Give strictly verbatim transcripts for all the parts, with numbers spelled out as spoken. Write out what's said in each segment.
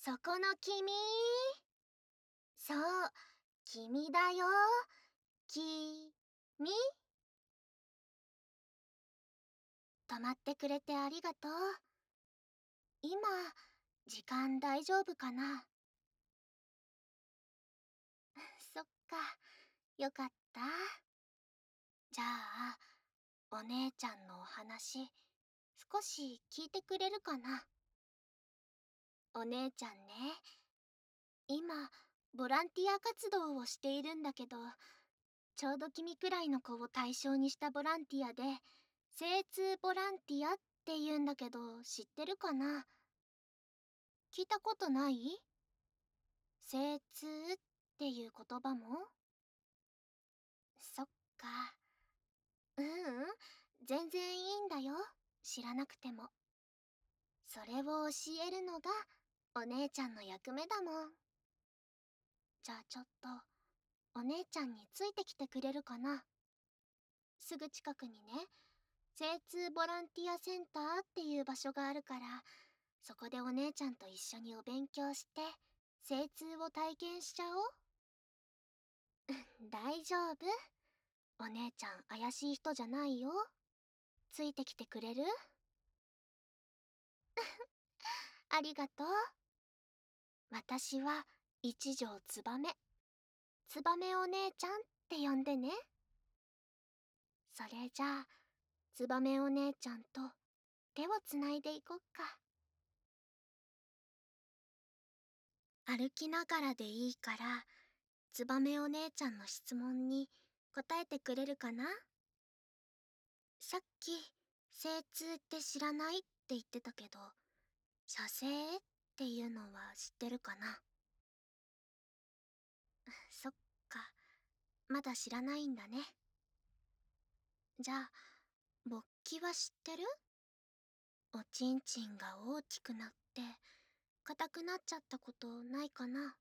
そこの君。そう、君だよ。きみ。止まってくれてありがとう。今、時間大丈夫かな？そっか、よかった。じゃあ、お姉ちゃんのお話、少し聞いてくれるかな？お姉ちゃんね、今、ボランティア活動をしているんだけど、ちょうど君くらいの子を対象にしたボランティアで、精通ボランティアって言うんだけど、知ってるかな？聞いたことない？精通っていう言葉も？そっか。ううん、全然いいんだよ。知らなくても。それを教えるのがお姉ちゃんの役目だもん。じゃあちょっと、お姉ちゃんについてきてくれるかな？すぐ近くにね、精通ボランティアセンターっていう場所があるから、そこでお姉ちゃんと一緒にお勉強して、精通を体験しちゃおう。大丈夫。お姉ちゃん怪しい人じゃないよ。ついてきてくれる？ありがとう。私は一条つばめ。つばめお姉ちゃんって呼んでね。それじゃあ、つばめお姉ちゃんと手をつないでいこっか。歩きながらでいいから、つばめお姉ちゃんの質問に答えてくれるかな？さっき、精通って知らないって言ってたけど、写生っていうのは知ってるかな？そっか、まだ知らないんだね。じゃあ、勃起は知ってる？おちんちんが大きくなって、硬くなっちゃったことないかな？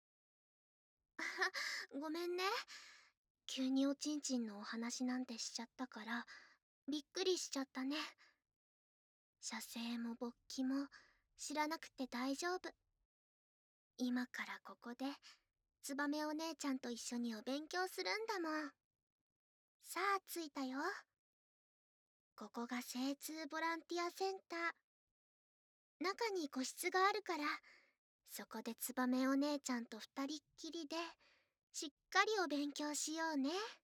ごめんね。急におちんちんのお話なんてしちゃったから、びっくりしちゃったね。射精も勃起も知らなくて大丈夫。今からここで、つばめお姉ちゃんと一緒にお勉強するんだもん。さあ、着いたよ。ここが精通ボランティアセンター。中に個室があるから、そこでつばめお姉ちゃんと二人っきりで、しっかりお勉強しようね。